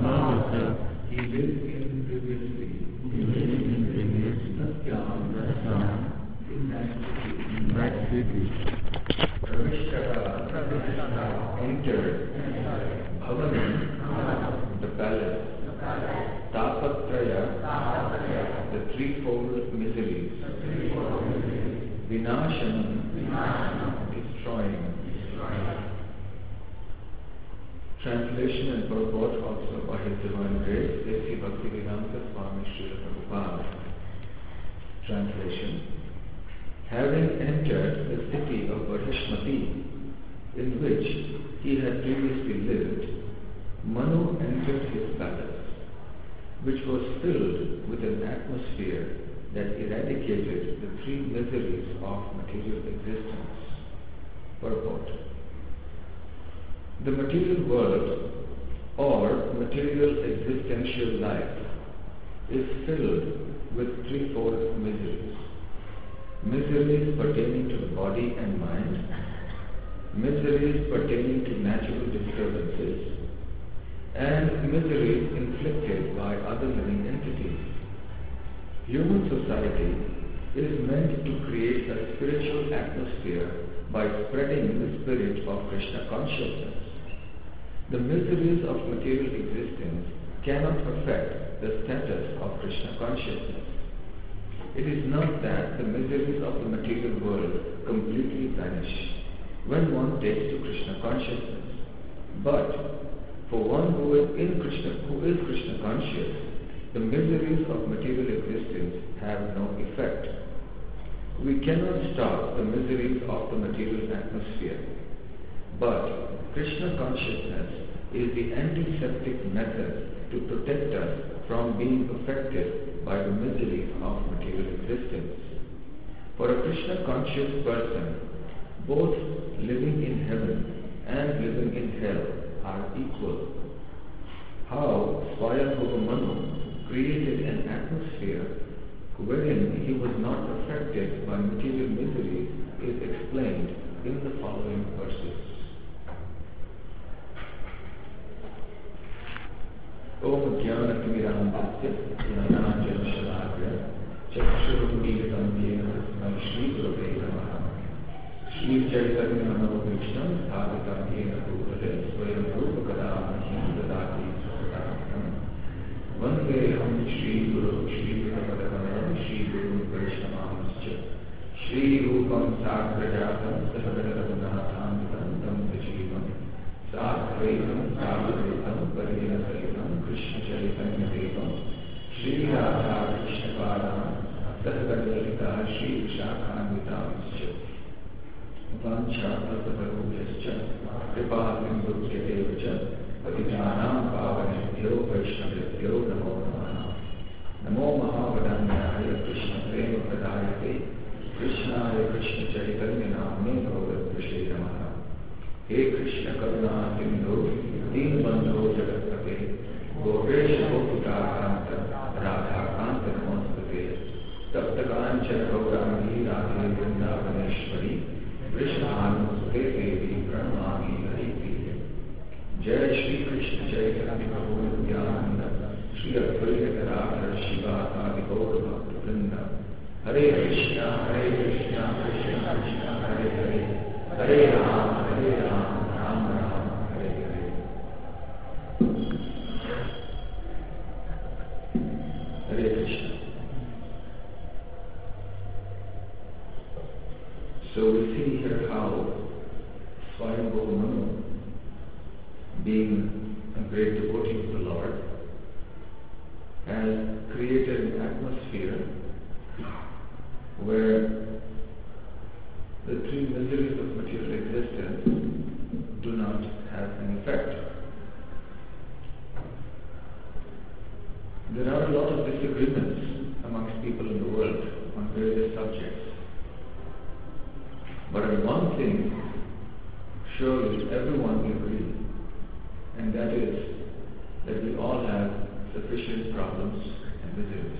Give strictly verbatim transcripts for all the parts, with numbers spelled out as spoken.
He lived in previously. He lived in previous. Satyam. In that city. In that city. Pravishtaha entered Bhavanam, the palace. Tapatraya, the threefold miseries. Vinashanam, destroying. Translation and purport also by His Divine Grace, A C Bhaktivedanta Swami Srila Prabhupada. Translation. Having entered the city of Varhishmati, in which he had previously lived, Manu entered his palace, which was filled with an atmosphere that eradicated the three miseries of material existence. Purport. The material world, or material existential life, is filled with threefold miseries. Miseries pertaining to the body and mind, miseries pertaining to natural disturbances, and miseries inflicted by other living entities. Human society is meant to create a spiritual atmosphere by spreading the spirit of Krishna consciousness. The miseries of material existence cannot affect the status of Krishna consciousness. It is not that the miseries of the material world completely vanish when one takes to Krishna consciousness, but for one who is in Krishna, who is Krishna conscious, the miseries of material existence have no effect. We cannot stop the miseries of the material atmosphere, but Krishna consciousness is the antiseptic method to protect us from being affected by the miseries of material existence. For a Krishna conscious person, both living in heaven and living in hell are equal. How Swayambhuva Manu created an atmosphere wherein he was not affected by material miseries is explained in the following verses. Om Jnana Timirandasya Jnananjana Shalakya Chakshurumilitam Yena Tasmai Shri Gurave Namaha Shri Chaitanya Manavishtam Sthapitam Yena Bhutale Swayam Rupa Kadamahim Dadati Sadatam Vandeham Shri Guru Shri Padakamalam Shri Guru Vaishnavamscha Shri Rupam Sagrajatam Sahagara Raghunathamitam Tam Sajivam Sadhvaitam Sadhvaitam Pariyana Sahitam Krishna Chaitanya Devam Shri Radha Krishna Padam Sahagara Lalita Shri Vishakhanvitamscha Vancha Prataparubhyascha Kripasindhukyatevcha Patitanam Pavanebhyo Vaishnavebhyo Namo Namaha Namo Mahavadanyaya Krishna Prema Pradayate Krishnaya Krishna Chaitanya Namne Bhagavad Namaha He Krishna Karuna Sindhu Deenbandho Jagatpate Gopesha Gopukakanta Radhakanta Namaste Taptakanchana Gaurami Radhe Vrindavaneshwari Vrishnanu Sute Devi Pranamami Hariti Jai Shri Krishna Chaitanya Prabhu Nityananda Shri Advaita Gadadhar Shiva Adi Gaura Bhakta Vrinda Hare Krishna Hare Krishna Krishna Krishna Hare Hare Hare Rama Hare Rama Rama Rama Hare Hare. Hare Krishna. So we see here how Swayambhuva Manu, being a great devotee of the Lord, has created an atmosphere where the three miseries of material existence do not have an effect. There are a lot of disagreements amongst people in the world on various subjects. But on one thing, surely everyone will agree, and that is that we all have sufficient problems and miseries.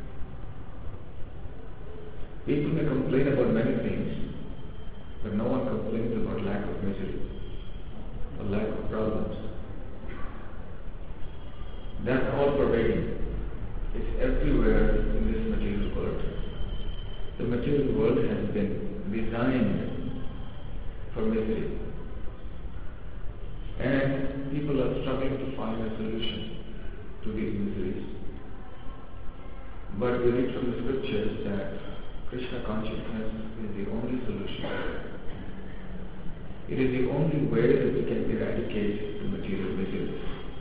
People may complain about many things, but no one complains about lack of misery or lack of problems. That's all pervading. It's everywhere in this material world. The material world has been designed for misery. And people are struggling to find a solution to these miseries. But we read from the scriptures that Krishna consciousness is the only solution. It is the only way that we can eradicate the material miseries.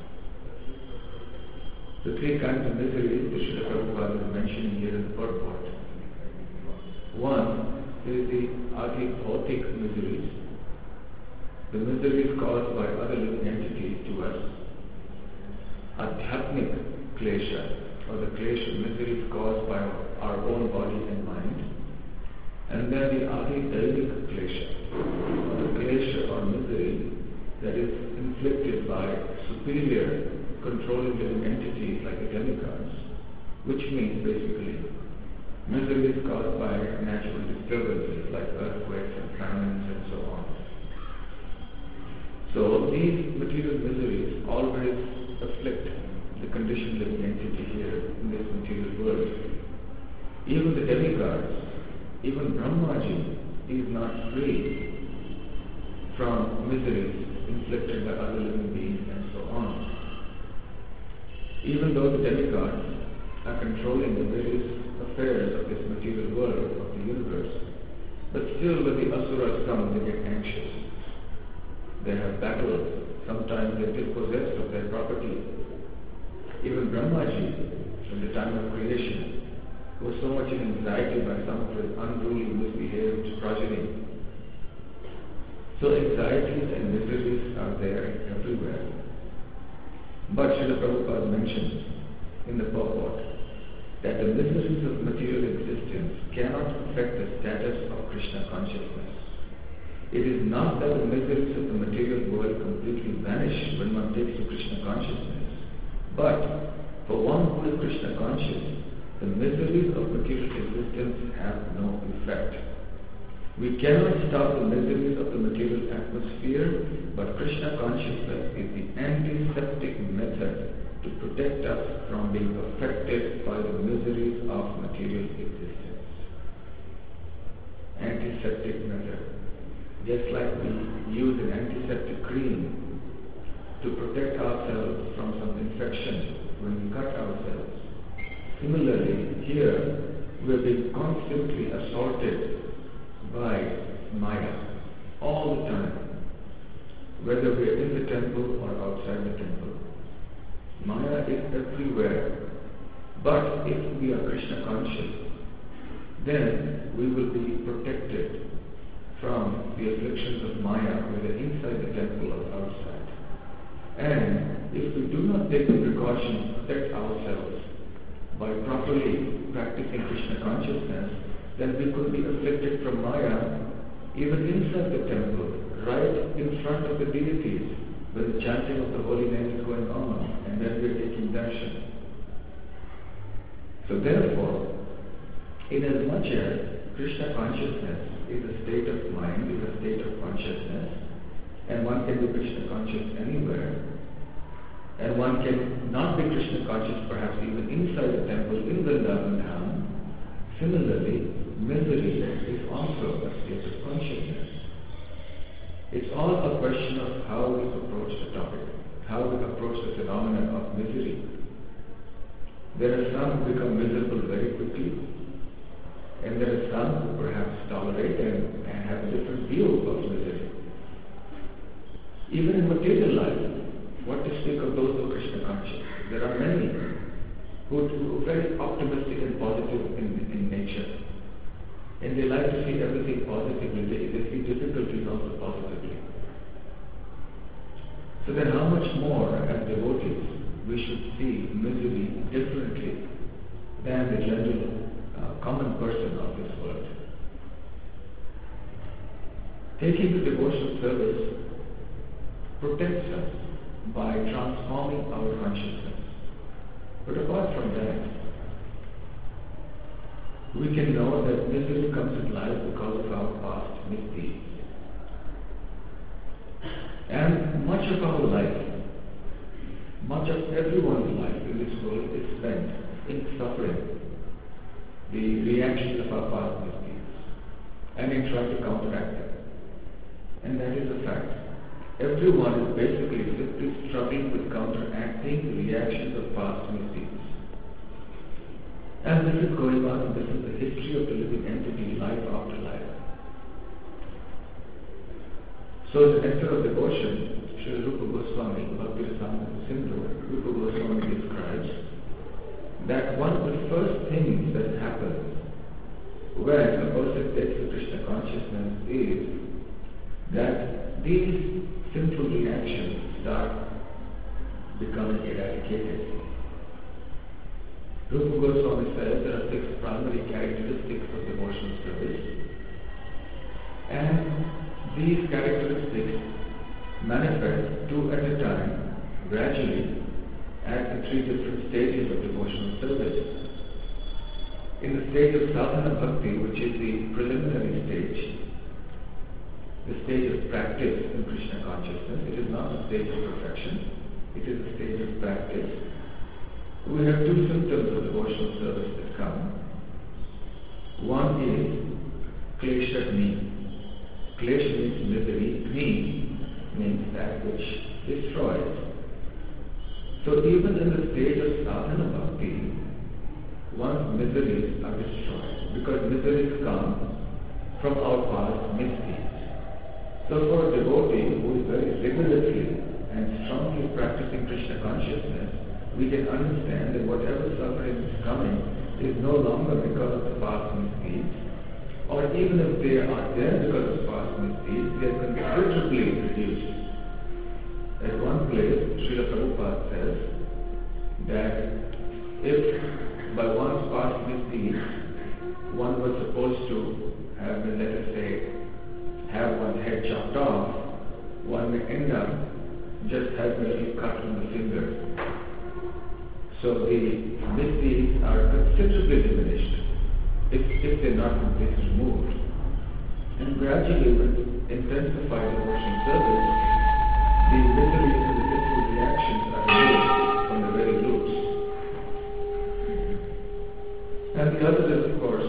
The three kinds of miseries that Srila Prabhupada is mentioning here in the purport. One is the adhibhautic miseries, the miseries caused by other living entities to us. Adhyatmic klesha, or the klesha miseries caused by our own body and mind. And then the adhidaivic klesha, or the klesha or misery that is inflicted by superior controlling living entities like the demigods, which means basically miseries caused by natural disturbances like earthquakes and famines and so on. So these material miseries always afflict the conditioned living entity here in this material world. Even the demigods, even Brahmaji is not free from miseries inflicted by other living beings and so on. Even though the demigods are controlling the various affairs of this material world, of the universe, but still when the asuras come, they get anxious. They have battles. Sometimes they're dispossessed of their property. Even Brahmaji, in the time of creation, was so much in anxiety by some of his unruly, misbehaved progeny. So anxieties and miseries are there everywhere. But Srila Prabhupada mentions in the purport that the miseries of material existence cannot affect the status of Krishna consciousness. It is not that the miseries of the material world completely vanish when one takes to Krishna consciousness, but for one who is Krishna conscious, the miseries of material existence have no effect. We cannot stop the miseries of the material atmosphere, but Krishna consciousness is the antiseptic method to protect us from being affected by the miseries of material existence. Antiseptic method. Just like we use an antiseptic cream to protect ourselves from some infection when we cut ourselves. Similarly, here we are being constantly assaulted by Maya all the time, whether we are in the temple or outside the temple. Maya is everywhere, but if we are Krishna conscious, then we will be protected from the afflictions of Maya, whether inside the temple or outside. And if we do not take the precaution to protect ourselves by properly practicing Krishna consciousness, then we could be afflicted from Maya even inside the temple, right in front of the deities, when the chanting of the holy name is going on, and then we are taking darshan. So therefore, inasmuch as Krishna consciousness is a state of mind, is a state of consciousness, and one can be Krishna conscious anywhere, and one can not be Krishna conscious perhaps even inside the temple in Vrindavan Dham, similarly, misery is also a state of consciousness. It's all a question of how we approach the topic, how we approach the phenomenon of misery. There are some who become miserable very quickly, and there are some who perhaps tolerate and, and have a different view of misery. Even in material life, what to speak of those who are Krishna conscious? There are many who, who are very optimistic and positive in, in nature. And they like to see everything positively. They, they see difficulties also positively. So then how much more as devotees we should see misery differently than the general uh, common person of this world. Taking the devotional service protects us by transforming our consciousness. But apart from that, we can know that misery comes in life because of our past misdeeds. And much of our life, much of everyone's life in this world is spent in suffering the reactions of our past misdeeds and in trying to counteract them. And that is a fact. Everyone is basically simply struggling with counteracting the reactions of past misdeeds. And this is going on, and this is the history of the living entity, life after life. So the nectar of devotion, Srila Rupa Goswami, Bhakti Rasamrita Sindhu, Rupa Goswami describes that one of the first things that happens when a person takes the Krishna consciousness is that these sinful reactions start becoming eradicated. Rupa Goswami says there are six primary characteristics of devotional service, and these characteristics manifest two at a time, gradually, at the three different stages of devotional service. In the stage of sadhana bhakti, which is the preliminary stage, the stage of practice in Krishna consciousness, it is not a stage of perfection, it is a stage of practice. We have two symptoms of devotional service that come. One is klesha gni. Klesha means misery, gni means that which destroys. So even in the stage of sadhana bhakti, one's miseries are destroyed because miseries come from our past misdeeds. So for a devotee who is very rigorously and strongly practicing Krishna consciousness, we can understand that whatever suffering is coming is no longer because of the past misdeeds, or even if they are there because of past misdeeds, they are considerably reduced. At one place, Srila Prabhupada says that if by one's past misdeeds one was supposed to have been, let us say, have one's head chopped off, one may end up just having a little cut on the finger. So the misdeeds are considerably diminished if, if they're not completely removed. And gradually, with intensified devotional service, the miseries and the sinful reactions are removed from the very roots. And the other is, of course,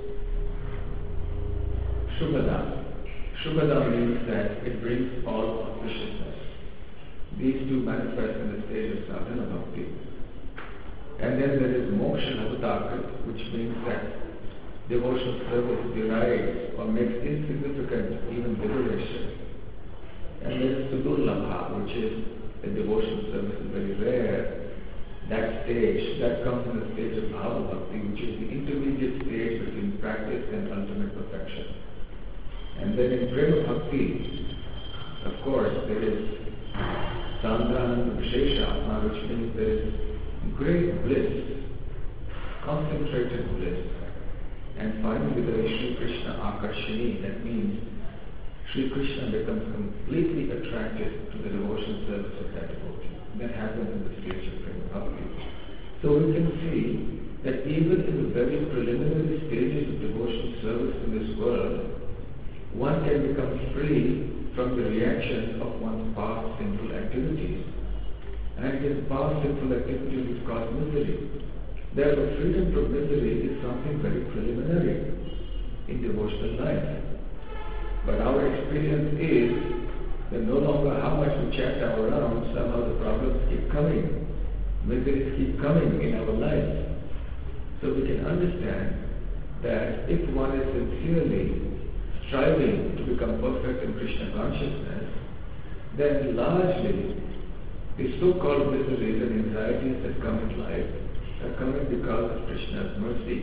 Shubhadam. Shubhadam means that it brings all auspiciousness. These two manifest in the stage of sadhana bhakti. And then there is moksha lavatakat, which means that devotional service derives or makes insignificant even liberation. And there is sudurlabha, which is the devotional service is very rare. That stage, that comes in the stage of bhava bhakti, which is the intermediate stage between practice and ultimate perfection. And then in prema bhakti, of course, there is sandhananda vishesha, which means there is great bliss, concentrated bliss. And finally there is Sri Krishna Akarshini, that means Sri Krishna becomes completely attracted to the devotional service of that devotee. That happens in the stage of prema bhakti. So we can see that even in the very preliminary stages of devotional service in this world, one can become free from the reaction of one's past sinful activities. And his past sinful activities which cause misery. Therefore, freedom from misery is something very preliminary in devotional life. But our experience is that no longer how much we chant our rounds, somehow the problems keep coming. Miseries keep coming in our life. So we can understand that if one is sincerely striving to become perfect in Krishna consciousness, then largely the so-called miseries and anxieties that come in life are coming because of Krishna's mercy.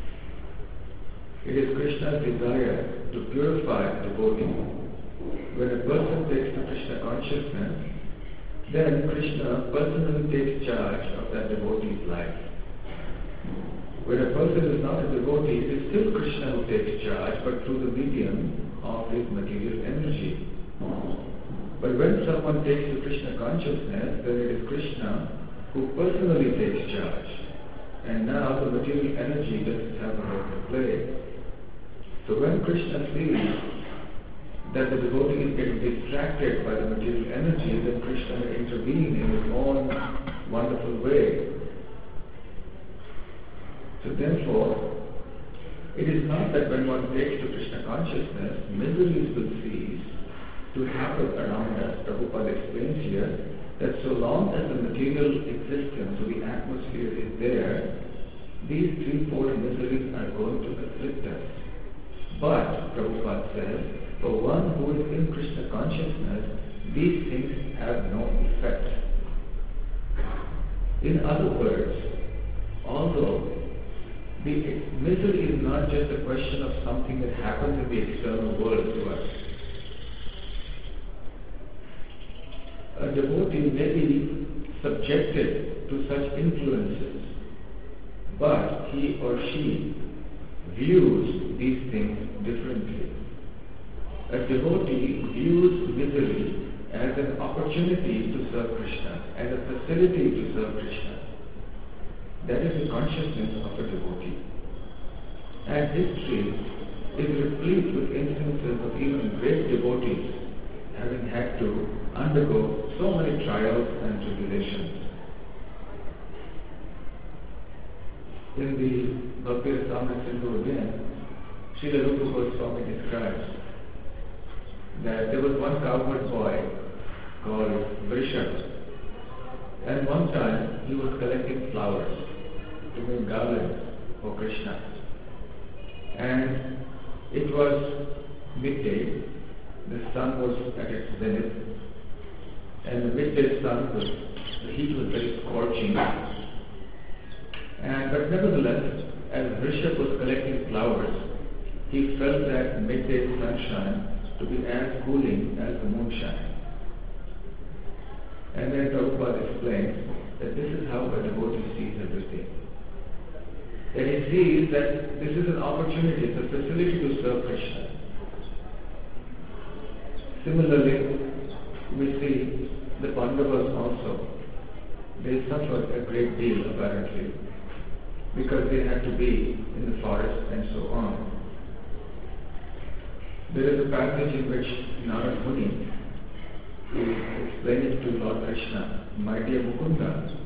It is Krishna's desire to purify the devotee. When a person takes to Krishna consciousness, then Krishna personally takes charge of that devotee's life. When a person is not a devotee, it is still Krishna who takes charge, but through the medium of his material energy. But when someone takes to Krishna consciousness, then it is Krishna who personally takes charge. And now the material energy doesn't have a role to play. So when Krishna sees that the devotee is getting distracted by the material energy, then Krishna may intervene in his own So therefore, it is not that when one takes to Krishna consciousness, miseries will cease to happen around us. Prabhupada explains here that so long as the material existence of the atmosphere is there, these threefold miseries are going to afflict us. But, Prabhupada says, for one who is in Krishna consciousness, these things have no effect. In other words, although the misery is not just a question of something that happens in the external world to us, a devotee may be subjected to such influences, but he or she views these things differently. A devotee views misery as an opportunity to serve Krishna, as a facility to serve Krishna. That is the consciousness of a devotee. And history is replete with instances of even great devotees having had to undergo so many trials and tribulations. In the Bhakti Rasamrita Sindhu again, Srila Rupa Goswami describes that there was one cowherd boy called Vrishab, and one time he was collecting flowers to make garlands for Krishna. And it was midday, the sun was at its zenith, and the midday sun was, the heat was very scorching. And but nevertheless, as Vrishab was collecting flowers, he felt that midday sunshine to be as cooling as the moonshine. And then Prabhupada explains that this is how a devotee sees everything. That he sees that this is an opportunity, it's a facility to serve Krishna. Similarly, we see the Pandavas also. They suffered a great deal apparently because they had to be in the forest and so on. There is a passage in which Narad Muni is explaining to Lord Krishna, my dear Mukunda,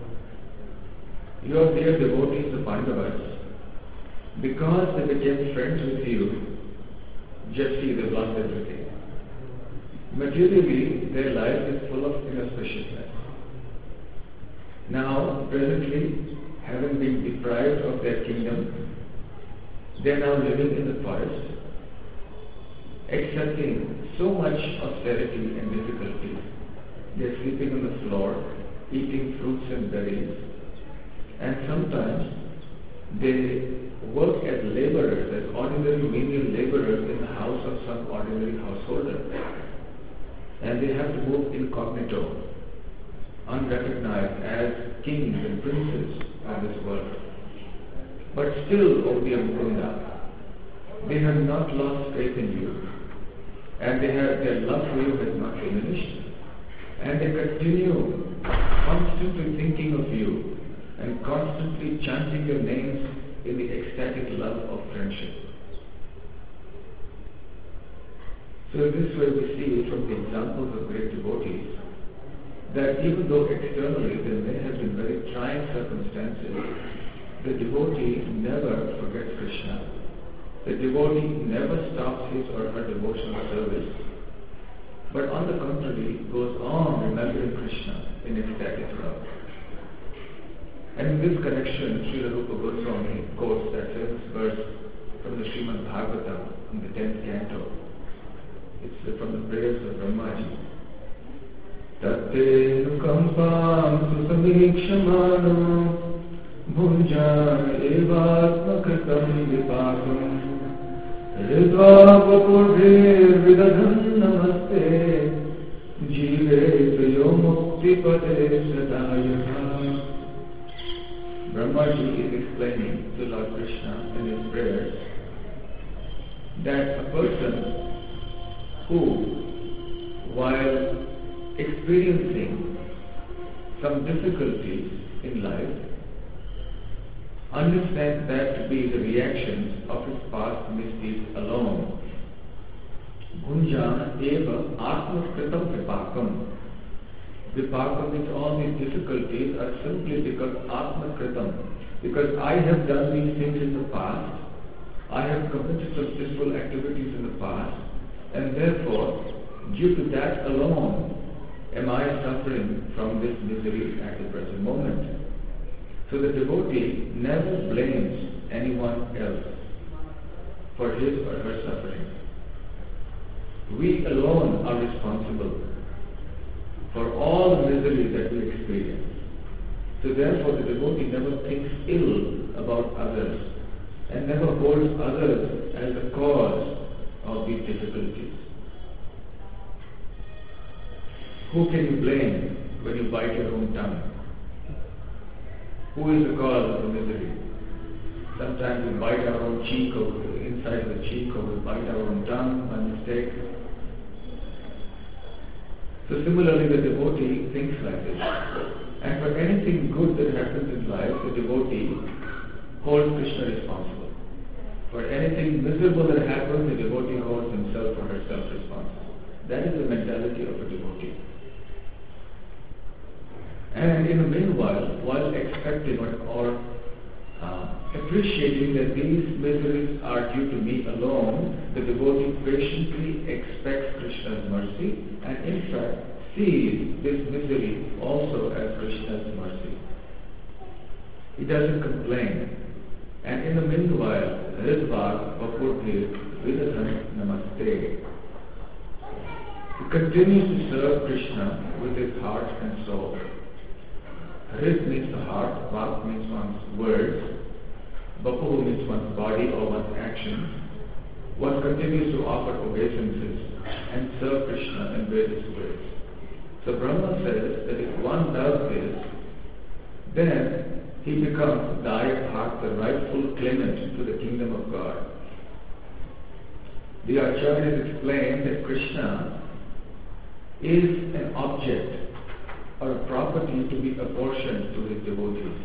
your dear devotees, the Pandavas, because they became friends with you, just see they've lost everything. Materially, their life is full of inauspiciousness. Now, presently, having been deprived of their kingdom, they are now living in the forest, accepting so much austerity and difficulty. They are sleeping on the floor, eating fruits and berries, and sometimes they work as laborers, as ordinary menial laborers in the house of some ordinary householder. And they have to move incognito, unrecognized as kings and princes of this world. But still, O dear Mukunda, they have not lost faith in you, and they have, their love for you has not diminished, and they continue constantly thinking of you and constantly chanting your names in the ecstatic love of friendship. So in this way we see from the examples of great devotees that even though externally there may have been very trying circumstances, the devotee never forgets Krishna. The devotee never stops his or her devotional service, but on the contrary goes on remembering Krishna in ecstatic love. And in this connection, Srila Rupa Goswami quotes that famous verse from the Srimad Bhagavatam in the tenth canto. It's from the prayers of Brahmaji. Tate nukampam susamikshmano bhunjan evasmakritam vipakam ridva vapurvir vidadhan namaste jive sayo mukti pate sadayatha. Brahmaji is explaining to Lord Krishna in his prayers that a person who, while experiencing some difficulties in life, understands that to be the reactions of his past misdeeds alone. Gunjana eva atmaskritam vipakam. Vipakam means all these difficulties devotees are simply because Atma Kritam, because I have done these things in the past, I have committed some sinful activities in the past, and therefore, due to that alone, am I suffering from this misery at the present moment. So the devotee never blames anyone else for his or her suffering. We alone are responsible for all the misery that we experience. So therefore the devotee never thinks ill about others and never holds others as the cause of these difficulties. Who can you blame when you bite your own tongue? Who is the cause of the misery? Sometimes we bite our own cheek or inside of the cheek, or we bite our own tongue by mistake. So similarly the devotee thinks like this. And for anything good that happens in life, the devotee holds Krishna responsible. For anything miserable that happens, the devotee holds himself or herself responsible. That is the mentality of a devotee. And in the meanwhile, while expecting or, or uh, appreciating that these miseries are due to me alone, the devotee patiently expects Krishna's mercy and in fact sees this misery also as Krishna's mercy. He doesn't complain. And in the meanwhile, Hridvar Vapuddhi Vidhan Namaste. He continues to serve Krishna with his heart and soul. Hrid means the heart, Vak means one's words, Vapuhu means one's body or one's actions. One continues to offer obeisances and serve Krishna in various ways. So Brahma says that if one does this, then he becomes Dayak Bhakt, the rightful claimant to the kingdom of God. The Acharyas explain that Krishna is an object or a property to be apportioned to his devotees.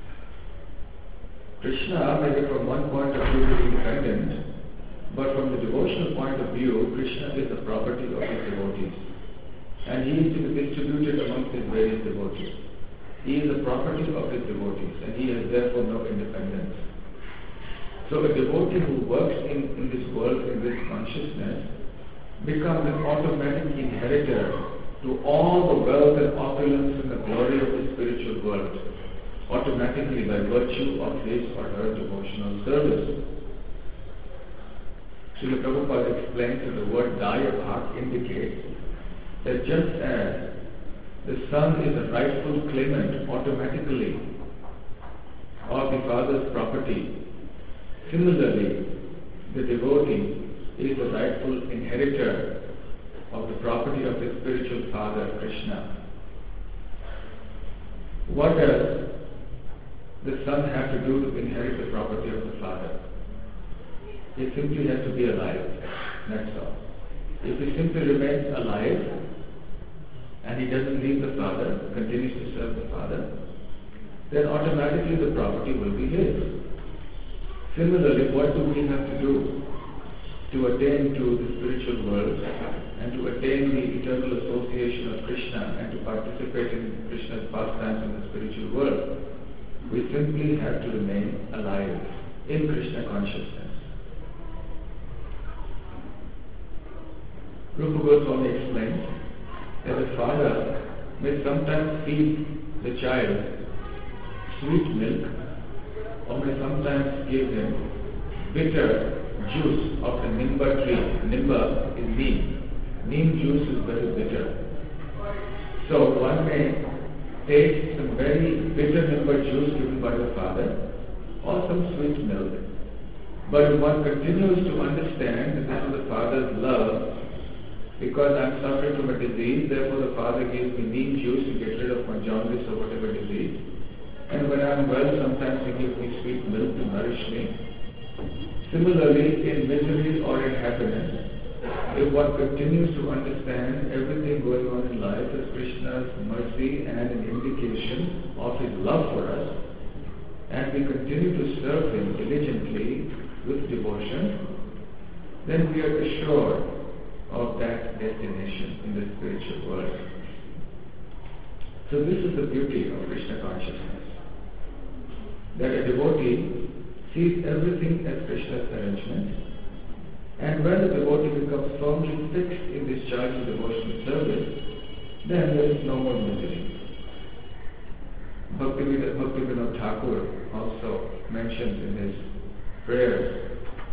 Krishna may be from one point of view independent, but from the devotional point of view, Krishna is the property of his devotees. And he is to be distributed amongst his various devotees. He is the property of his devotees, and he has therefore no independence. So a devotee who works in, in this world, in this consciousness, becomes an automatic inheritor to all the wealth and opulence and the glory of the spiritual world, automatically by virtue of his or her devotional service. Srila Prabhupada explains that the word Daya Bhak indicates that just as the son is a rightful claimant automatically of the father's property, similarly the devotee is the rightful inheritor of the property of his spiritual father, Krishna. What does the son have to do to inherit the property of the father? He simply has to be alive, that's all. If he simply remains alive and he doesn't leave the father, continues to serve the father, then automatically the property will be his. Similarly, what do we have to do to attain to the spiritual world and to attain the eternal association of Krishna and to participate in Krishna's pastimes in the spiritual world? We simply have to remain alive in Krishna consciousness. Rupa Goswami explains that the father may sometimes feed the child sweet milk or may sometimes give him bitter juice of the Nimba tree. Nimba is neem. Neem juice is very bitter. So one may take some very bitter Nimba juice given by the father or some sweet milk. But if one continues to understand that this is the father's love, because I am suffering from a disease, therefore the father gives me neem juice to get rid of my jaundice or whatever disease. And when I am well, sometimes he gives me sweet milk to nourish me. Similarly, in misery or in happiness, if one continues to understand everything going on in life as Krishna's mercy and an indication of his love for us, and we continue to serve him diligently with devotion, then we are assured of that destination in the spiritual world. So So this is the beauty of Krishna consciousness, that a devotee sees everything as Krishna's arrangement, and when the devotee becomes firmly fixed in this charge of devotional service, then there is no more misery. Bhaktivinoda Thakur also mentions in his prayers,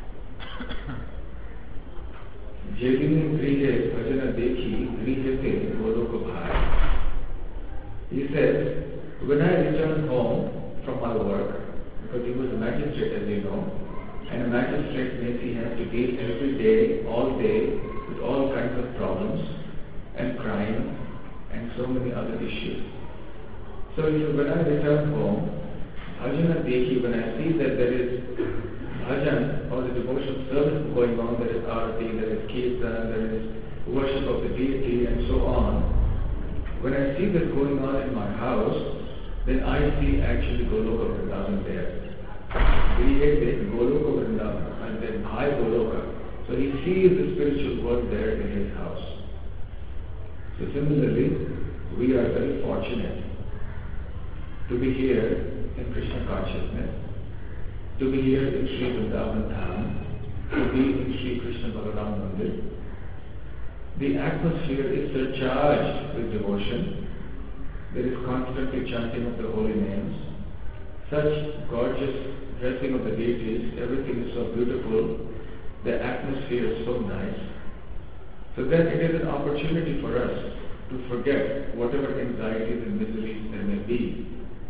Jedini Grihe Bhajana Dekhi Grihete Goloko Bhai. He says, when I returned home from my work, because he was a magistrate, as you know, and a magistrate means he has to deal every day, all day, with all kinds of problems and crime and so many other issues. So he said, when I return home, bhajana dekhi, when I see that there is bhajan or the devotional service going on, there is arati, there is kirtan, there is worship of the deity and so on. When I see this going on in my house, then I see actually Goloka Vrindavan there. Grihete Goloka Vrindavan, and then Bhai Goloka. So he sees the spiritual world there in his house. So similarly, we are very fortunate to be here in Krishna consciousness, to be here in Sri Vrindavan Dham, to be in Sri Krishna Balaram Mandir. The atmosphere is surcharged with devotion. There is constantly chanting of the holy names. Such gorgeous dressing of the deities, everything is so beautiful. The atmosphere is so nice. So that it is an opportunity for us to forget whatever anxieties and miseries there may be.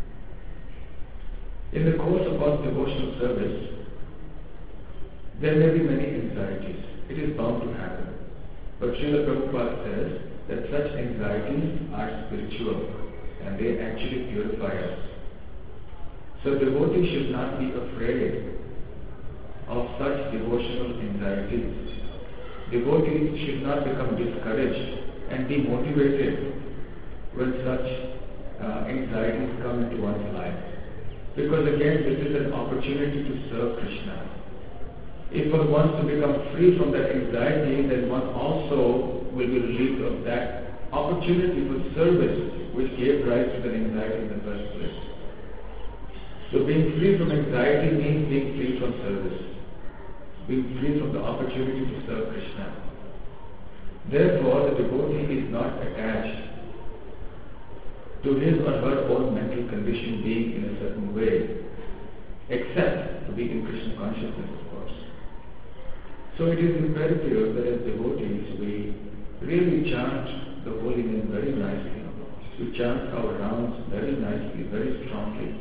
In the course of our devotional service, there may be many anxieties. It is bound to happen. But Srila Prabhupada says that such anxieties are spiritual and they actually purify us. So devotees should not be afraid of such devotional anxieties. Devotees should not become discouraged and demotivated when such uh, anxieties come into one's life. Because again, this is an opportunity to serve Krishna. If one wants to become free from that anxiety, then one also will be relieved of that opportunity for service which gave rise to the anxiety in the first place. So being free from anxiety means being free from service, being free from the opportunity to serve Krishna. Therefore, the devotee is not attached to his or her own mental condition being in a certain way, except to be in Krishna consciousness, of course. So it is imperative that as devotees we really chant the holy name very nicely. We chant our rounds very nicely, very strongly.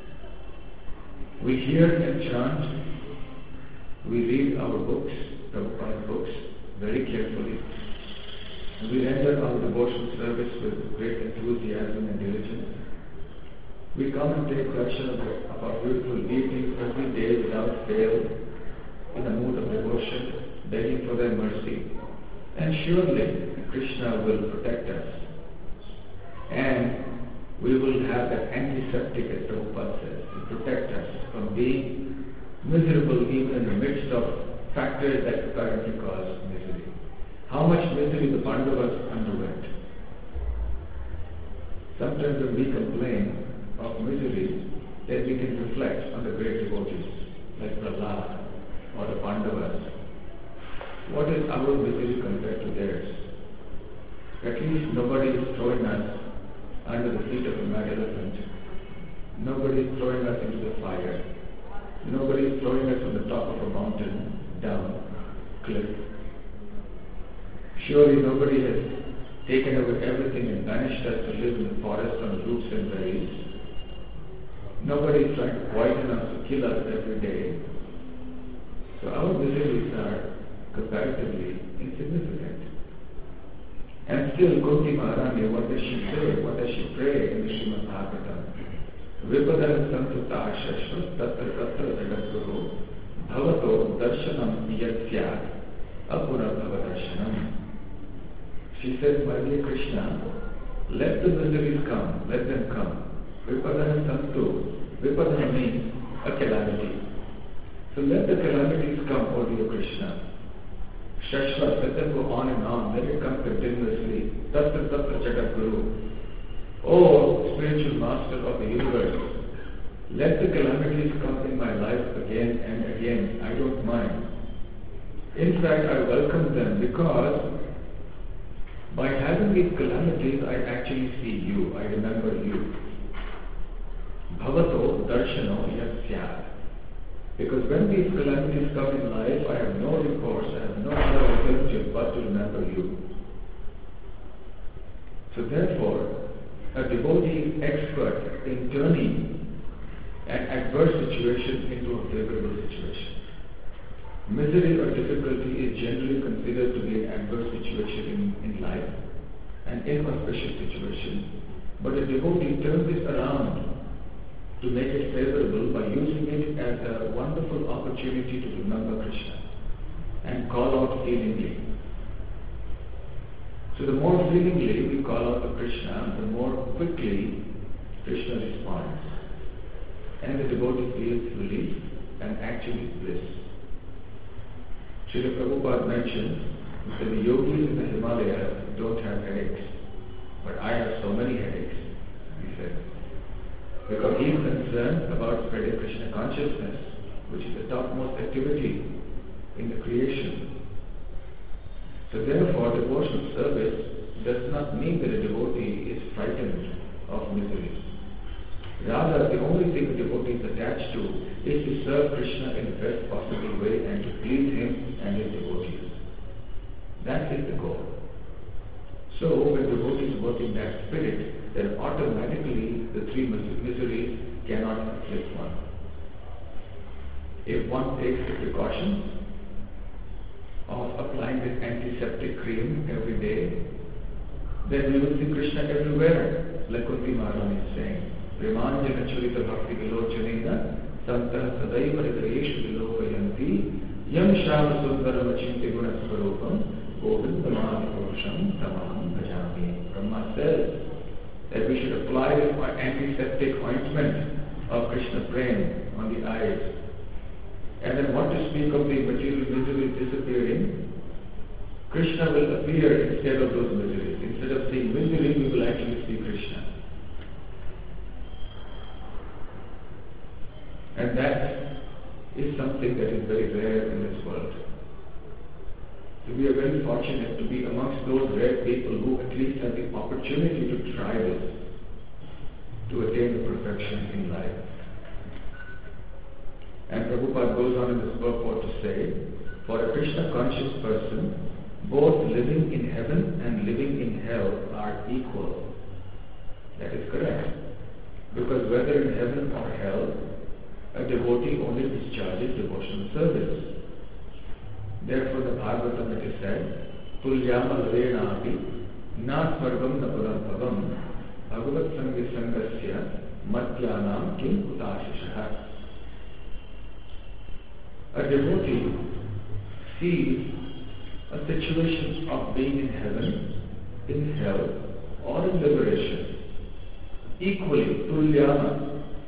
We hear and chant. We read our books, Prabhupada's books, very carefully. And we render our devotional service with great enthusiasm and diligence. We come and take darshan of, of our beautiful deities every day without fail, in a mood of devotion, begging for their mercy. And surely Krishna will protect us. And we will have that antiseptic, as Prabhupada says, to protect us from being miserable even in the midst of factors that currently cause misery. How much misery the Pandavas underwent. Sometimes when we complain of misery, then we can reflect on the great devotees like Prahlad or the Pandavas. What is our misery compared to theirs? At least nobody is throwing us under the feet of a mad elephant. Nobody is throwing us into the fire. Nobody is throwing us from the top of a mountain down cliff. Surely nobody has taken away everything and banished us to live in the forest on roots and berries. Nobody is trying to poison us to kill us every day. So our miseries are comparatively insignificant. And still, Kunti Maharani, what does she say? What does she pray in the Srimad Bhagavatam? Vipadara Santuta Shashva Tatra Tatra Jagatguru Bhavato Darshanam Yasyat Apura Bhavadarshanam. She says, my dear Krishna, let the miseries come, let them come. Vipadara Santu. Vipadara means a calamity. So let the calamities come, O dear Krishna. Shashvat, let them go on and on, let it come continuously. Tatra Tatra Jagat Guru. "Oh, spiritual master of the universe, let the calamities come in my life again and again. I don't mind. In fact, I welcome them because by having these calamities, I actually see you. I remember you. Bhavato darshano yasyat. Because when these calamities come in life, I have no recourse, I have no other alternative but to remember you. So therefore, a devotee is expert in turning an adverse situation into a favorable situation. Misery or difficulty is generally considered to be an adverse situation in, in life, an inauspicious situation. But a devotee turns it around to make it favorable by using it as a wonderful opportunity to remember Krishna and call out feelingly. So the more feelingly we call out to Krishna, the more quickly Krishna responds. And the devotee feels relief and actually bliss. Srila Prabhupada mentioned that the yogis in the Himalayas don't have headaches, but I have so many headaches, he said. Because he is concerned about spreading Krishna consciousness, which is the topmost activity in the creation. So therefore, devotional service does not mean that a devotee is frightened of misery. Rather, the only thing a devotee is attached to is to serve Krishna in the best possible way and to please him and his devotees. That is the goal. So, when devotees work in that spirit, then automatically the three miseries cannot afflict one. If one takes the precautions of applying this antiseptic cream every day, then we will see Krishna everywhere, like Kunti Maharani is saying. Premanjana churita bhakti vilochanena santah sadaiva hridayeshu vilokayanti yam shama sundaram achinti guna svarupam govindamani purusham tamam bhajami. Brahma says that we should apply this antiseptic ointment of Krishna prem on the eyes. And then what to speak of the material misery disappearing? Krishna will appear instead of those miseries. Instead of seeing misery, we will actually see Krishna. And that is something that is very rare in this world. So we are very fortunate to be amongst those rare people who at least have the opportunity to try this, to attain the perfection in life. And Prabhupada goes on in this purport to say, for a Krishna conscious person, both living in heaven and living in hell are equal. That is correct. Because whether in heaven or hell, a devotee only discharges devotional service. Therefore the Bhagavatam it is said, Tulyama Lavenapi Na Svargam Na Puram Bhagavat Sangi Sangasya Matyanam Kim Kutashishaha. A devotee sees a situation of being in heaven, in hell, or in liberation equally, Tulyama.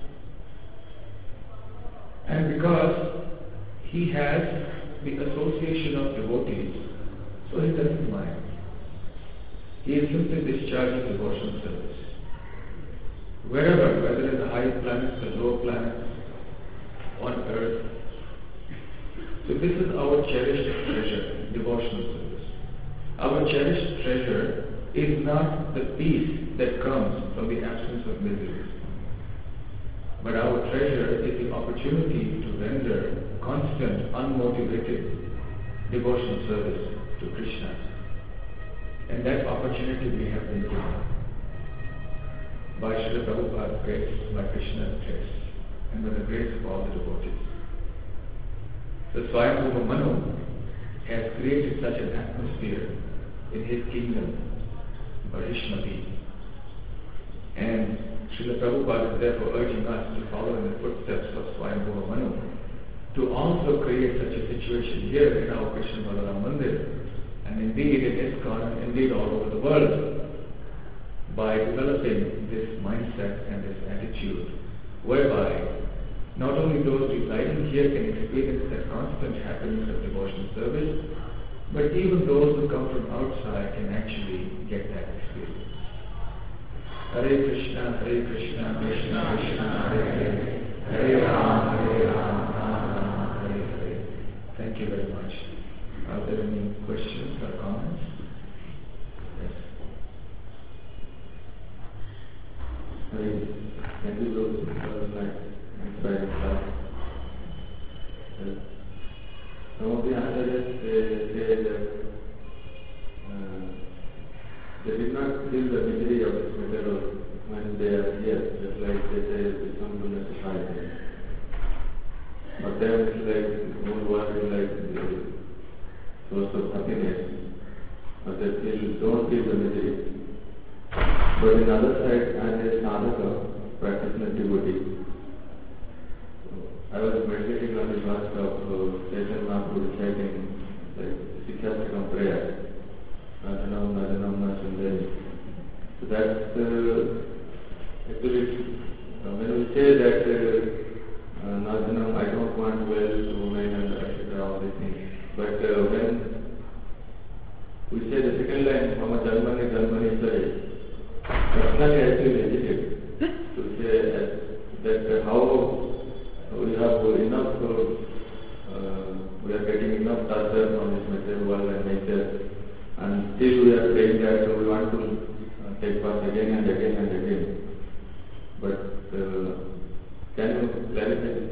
And because he has the association of devotees, so he doesn't mind. He is simply discharging devotional service. Wherever, whether in the higher planets, the lower planets, on earth. So this is our cherished treasure, devotional service. Our cherished treasure is not the peace that comes from the absence of misery. But our treasure is the opportunity to render constant, unmotivated devotional service to Krishna. And that opportunity we have been given by Srila Prabhupada's grace, by Krishna's grace, and by the grace of all the devotees. The Swayambhuva Manu has created such an atmosphere in his kingdom, Varishmati. And Srila Prabhupada is therefore urging us to follow in the footsteps of Swayambhuva Manu, to also create such a situation here in our Krishna Balaram Mandir, and indeed in ISKCON, and indeed all over the world, by developing this mindset and this attitude, whereby not only those residing here can experience that constant happiness of devotional service, but even those who come from outside can actually get that experience. Hare Krishna, Hare Krishna, Krishna Krishna, Hare Hare, Hare Rama, Hare Rama, Rama Rama, Hare Hare. Thank you very much. Are there any questions or comments? Yes. Thank you, Guru, for that inspiring class. Some of the answers say that uh, they did not feel the misery of this material when they are here, just like they say the humbleness of life. For them, it's like the whole world is like the source of happiness, but they feel, don't feel the misery. But in the other side, as a sadhaka, practitioner devotee, I was meditating on the verse of uh, Chaitanya Mahaprabhu reciting like Sikshastakam prayer. Najanam, Najanam, Nasundari. So that's uh, actually, uh, when we say that uh, uh, Najanam, I don't want wealth, women, and et cetera, all these things. But uh, when we say the second line, Mama Jalmani, Jalmani Sare, personally I feel hesitate to say that, that uh, how we have enough, uh, we are getting enough torture from this material world and nature, and still we are saying that we want to uh, take birth again and again and again. But uh, can you clarify this?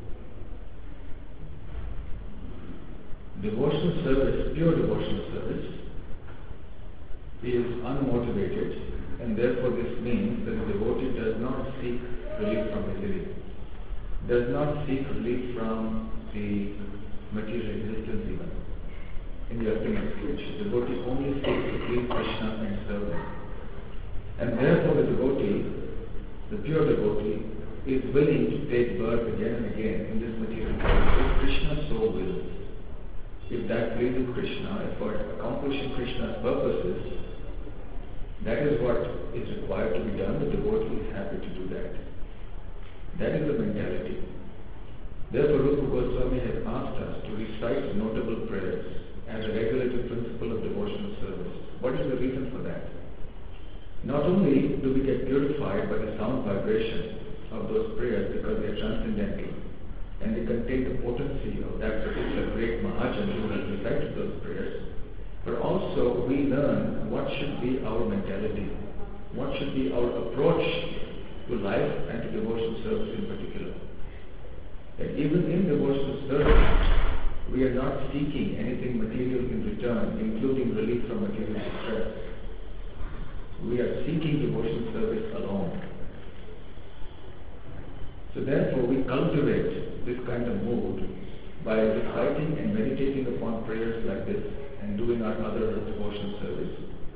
Devotional service, pure devotional service, is unmotivated, and therefore this means that the devotee does not seek relief from misery, does not seek relief from the material existence even. In the ultimate stage, the devotee only seeks to please Krishna and serve him. And therefore the devotee, the pure devotee, is willing to take birth again and again in this material world if Krishna so wills. If that pleases Krishna, if for accomplishing Krishna's purposes, that is what is required to be done, the devotee is happy to do that. That is the mentality. Therefore, Rupa Goswami has asked us to recite notable prayers as a regulative principle of devotional service. What is the reason for that? Not only do we get purified by the sound vibration of those prayers because they are transcendental and they contain the potency of that particular great Mahajan who has recited those prayers, but also we learn what should be our mentality, what should be our approach to life and to devotional service in particular. And even in devotional service, we are not seeking anything material in return, including relief from material distress. We are seeking devotional service alone. So therefore, we cultivate this kind of mood by reciting and meditating upon prayers like this and doing our other devotional service.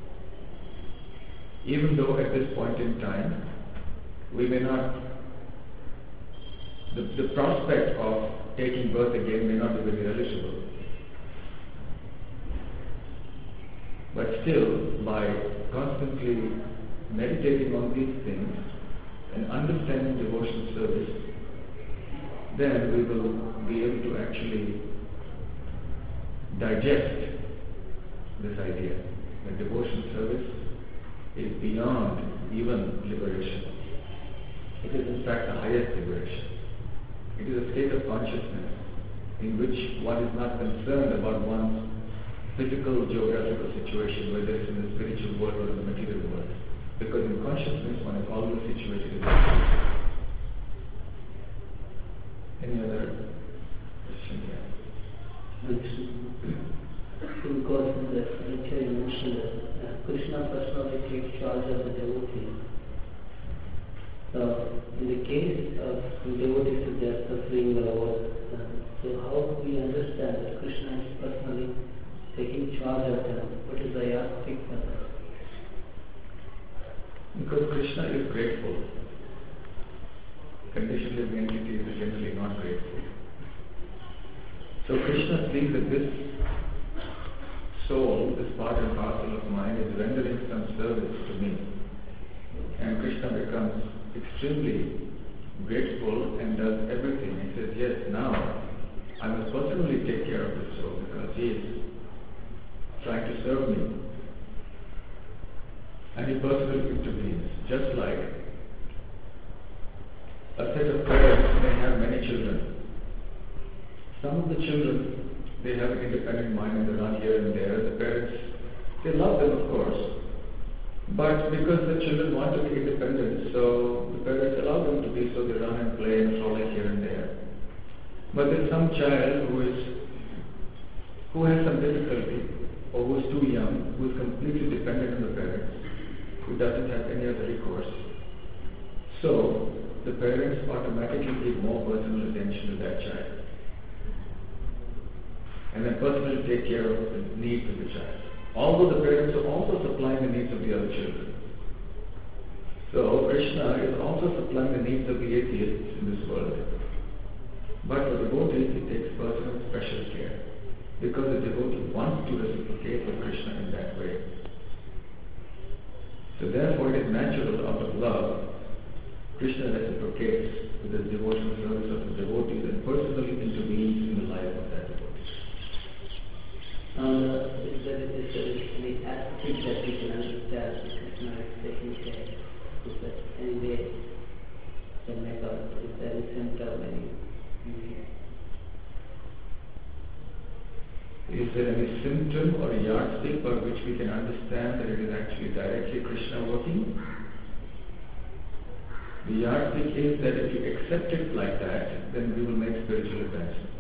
Even though at this point in time, we may not, the, the prospect of taking birth again may not be very relishable. But still, by constantly meditating on these things and understanding devotional service, then we will be able to actually digest this idea that devotional service is beyond even liberation. It is in fact the highest liberation. It is a state of consciousness in which one is not concerned about one's physical geographical situation, whether it's in the spiritual world or in the material world. Because in consciousness one is always situated in that. Any other question here? Because in the lecture you mentioned that uh, Krishna personally takes charge of the devotee. So, in the case of devotees if they are suffering or what, uh, so how do we understand that Krishna is personally taking charge of them? What is the yardstick for that? Because Krishna is grateful. Conditioned living entities are generally not grateful. So Krishna sees that this soul, this part and parcel of mine, is rendering some service to me. And Krishna becomes extremely grateful and does everything. He says, yes, now I must personally take care of this soul because he is trying to serve me. And he personally intervenes. Just like a set of parents may have many children. Some of the children, they have an independent mind and they run here and there. The parents, they love them, of course. But because the children want to be independent, so the parents allow them to be, so they run and play and frolic here and there. But there's some child who is who has some difficulty, or who is too young, who is completely dependent on the parents, who doesn't have any other recourse. So the parents automatically give more personal attention to that child, and then personally take care of the needs of the child. Although the parents are also supplying the needs of the other children. So Krishna is also supplying the needs of the atheists in this world. But for devotees, he takes personal special care, because the devotee wants to reciprocate with Krishna in that way. So therefore it is natural, out of love, Krishna reciprocates with the devotional service of the devotees and personally intervenes in the life of that devotee. Uh, is there, is there any aspect that we can understand Krishna is taking care? Is there any way to make out? Is there any symptom, any? Is there any symptom or yardstick by which we can understand that it is actually directly Krishna working? The yardstick is that if you accept it like that, then we will make spiritual advancement.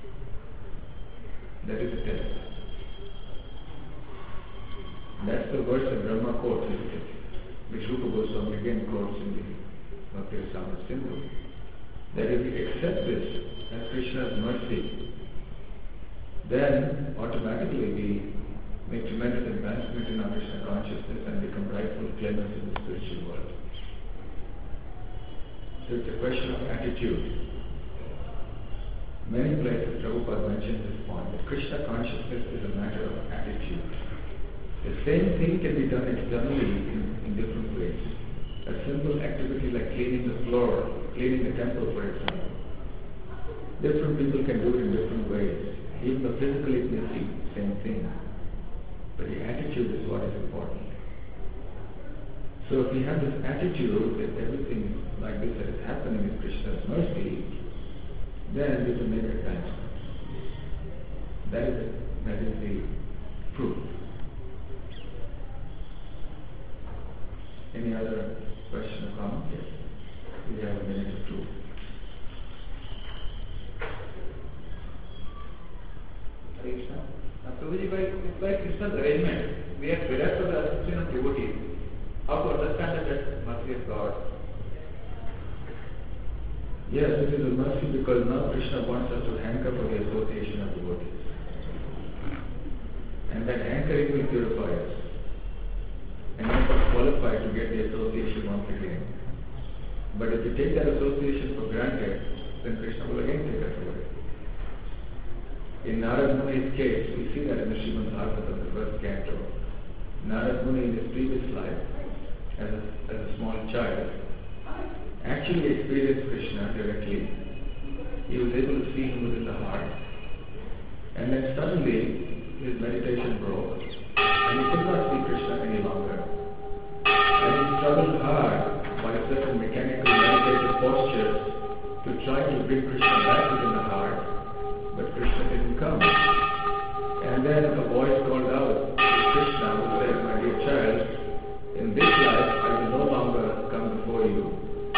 That is the test. That's the verse that Brahma quotes, isn't it? Which Rupa Goswami again quotes in the Bhakti Rasamrita Sindhu. That if we accept this as Krishna's mercy, then automatically we make tremendous advancement in our Krishna consciousness and become rightful claimants in the spiritual world. So it's a question of attitude. Many places Prabhupada mentions this point, that Krishna consciousness is a matter of attitude. The same thing can be done externally in, in different ways. A simple activity like cleaning the floor, cleaning the temple, for example. Different people can do it in different ways. Even though physically it may seem the same thing. But the attitude is what is important. So if we have this attitude that everything like this that is happening is Krishna's mercy, then we will make advancement. That is it. That is the proof. Any other question or comment? Yes. We have a minute or two. Krishna. Uh, Prabhuji, by, by Krishna's arrangement, we are bereft of the association of devotees. How to understand that that's mercy of God? Yes, it is a mercy because now Krishna wants us to hanker for the association of devotees. And that hankering will purify us and make us qualified to get the association once again. But if we take that association for granted, then Krishna will again take us away. In Narad Muni's case, we see that in the Srimad Bhagavatam, the first canto. Narad Muni in his previous life, as a, as a small child, actually experienced Krishna directly. He was able to see him within the heart. And then suddenly, his meditation broke, and he could not see Krishna any longer. And he struggled hard by certain mechanical meditative postures to try to bring Krishna back within the heart, but Krishna didn't come. And then a voice called out to Krishna who said, "My dear child, in this life I will no longer come before you.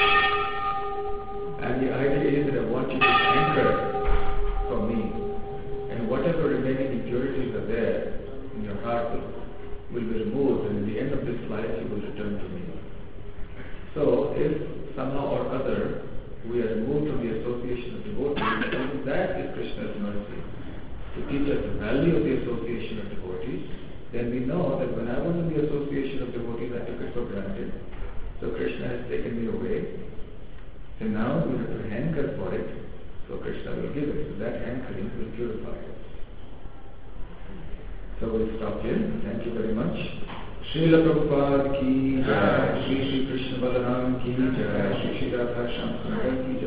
And the idea is that I want you to anchor for me. And whatever remaining impurities are there in your heart will, will be removed, and at the end of this life you will return to me." So if somehow or other we are removed from the association of devotees, then that is Krishna's mercy. To teach us the value of the association of devotees, then we know that when I was in the association of devotees, I took it for granted. So Krishna has taken me away. So now we have to hanker for it, so Krishna will give it. So that hankering will purify us. So we'll stop here. Thank you very much. Srila Prabhupada ki jai, Shri Shri Krishna Balaram ki jai, Shri Shri Radha Shyam Sundar ki